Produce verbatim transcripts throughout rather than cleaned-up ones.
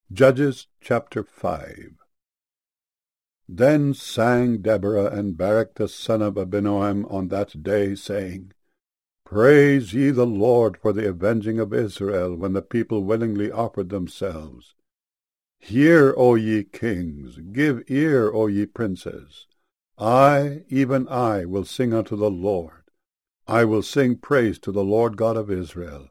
Judges chapter five. Then sang Deborah and Barak the son of Abinoam on that day, saying, Praise ye the Lord for the avenging of Israel, when the people willingly offered themselves. Hear, O ye kings, give ear, O ye princes. I, even I, will sing unto the Lord. I will sing praise to the Lord God of Israel.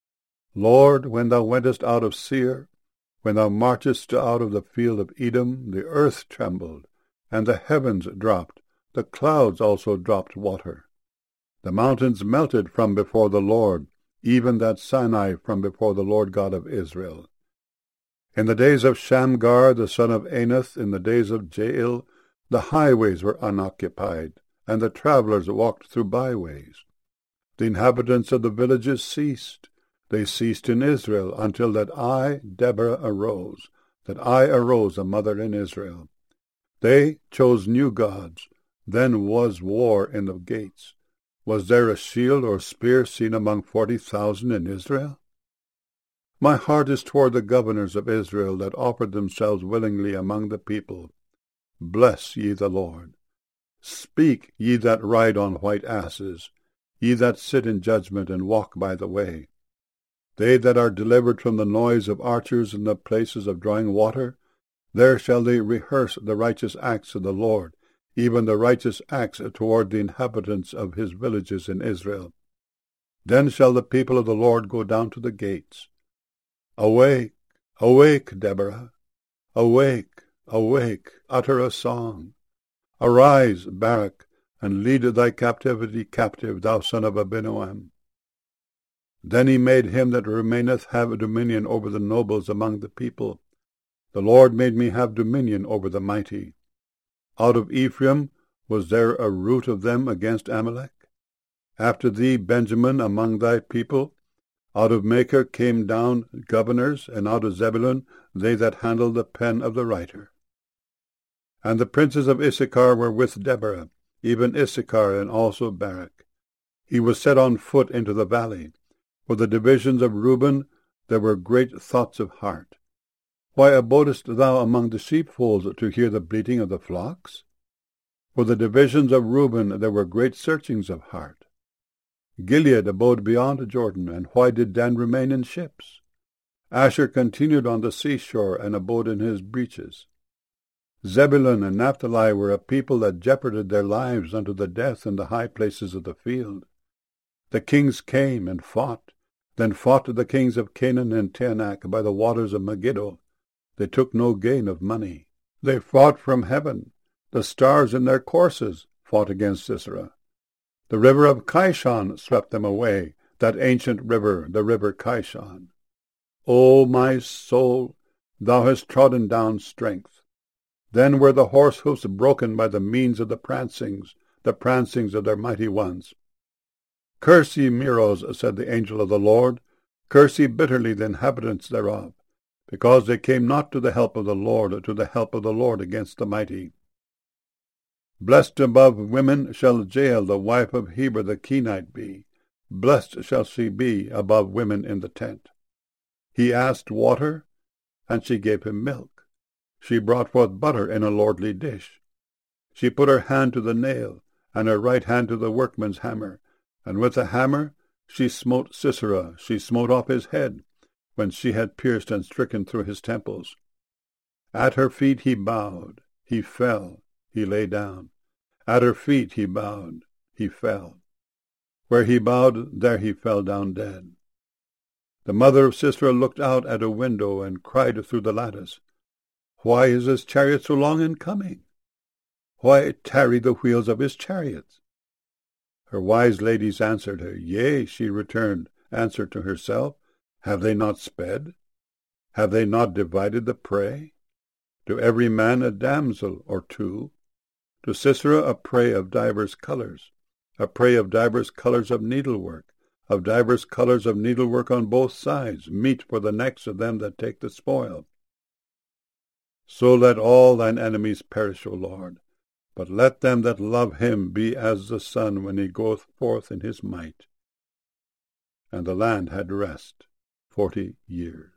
Lord, when thou wentest out of Seir, when thou marchest out of the field of Edom, the earth trembled, and the heavens dropped, the clouds also dropped water. The mountains melted from before the Lord, even that Sinai from before the Lord God of Israel. In the days of Shamgar the son of Anath, in the days of Jael, the highways were unoccupied, and the travelers walked through byways. The inhabitants of the villages ceased. They ceased in Israel, until that I, Deborah, arose, that I arose a mother in Israel. They chose new gods. Then was war in the gates. Was there a shield or spear seen among forty thousand in Israel? My heart is toward the governors of Israel that offered themselves willingly among the people. Bless ye the Lord. Speak, ye that ride on white asses, ye that sit in judgment and walk by the way. They that are delivered from the noise of archers in the places of drawing water, there shall they rehearse the righteous acts of the Lord, even the righteous acts toward the inhabitants of his villages in Israel. Then shall the people of the Lord go down to the gates. Awake, awake, Deborah! Awake, awake, utter a song. Arise, Barak, and lead thy captivity captive, thou son of Abinoam. Then he made him that remaineth have dominion over the nobles among the people. The Lord made me have dominion over the mighty. Out of Ephraim was there a root of them against Amalek? After thee, Benjamin, among thy people, out of Machir came down governors, and out of Zebulun they that handled the pen of the writer. And the princes of Issachar were with Deborah, even Issachar and also Barak. He was set on foot into the valley. For the divisions of Reuben there were great thoughts of heart. Why abodest thou among the sheepfolds to hear the bleating of the flocks? For the divisions of Reuben there were great searchings of heart. Gilead abode beyond Jordan, and why did Dan remain in ships? Asher continued on the seashore, and abode in his breaches. Zebulun and Naphtali were a people that jeoparded their lives unto the death in the high places of the field. The kings came and fought. Then fought the kings of Canaan and Taanach by the waters of Megiddo. They took no gain of money. They fought from heaven. The stars in their courses fought against Sisera. The river of Kishon swept them away, that ancient river, the river Kishon. O my soul, thou hast trodden down strength. Then were the horse hoofs broken by the means of the prancings, the prancings of their mighty ones. Curse ye Meroz, said the angel of the Lord, curse ye bitterly the inhabitants thereof, because they came not to the help of the Lord, to the help of the Lord against the mighty. Blessed above women shall Jael, the wife of Heber the Kenite, be. Blessed shall she be above women in the tent. He asked water, and she gave him milk. She brought forth butter in a lordly dish. She put her hand to the nail, and her right hand to the workman's hammer, and with a hammer she smote Sisera, she smote off his head, when she had pierced and stricken through his temples. At her feet he bowed, he fell, he lay down. At her feet he bowed, he fell. Where he bowed, there he fell down dead. The mother of Sisera looked out at a window and cried through the lattice, Why is his chariot so long in coming? Why tarry the wheels of his chariots? Her wise ladies answered her, Yea, she returned, answered to herself, Have they not sped? Have they not divided the prey? To every man a damsel or two. To Sisera a prey of divers colours, a prey of divers colours of needlework, of divers colours of needlework on both sides, meat for the necks of them that take the spoil. So let all thine enemies perish, O Lord. But let them that love him be as the sun when he goeth forth in his might. And the land had rest forty years.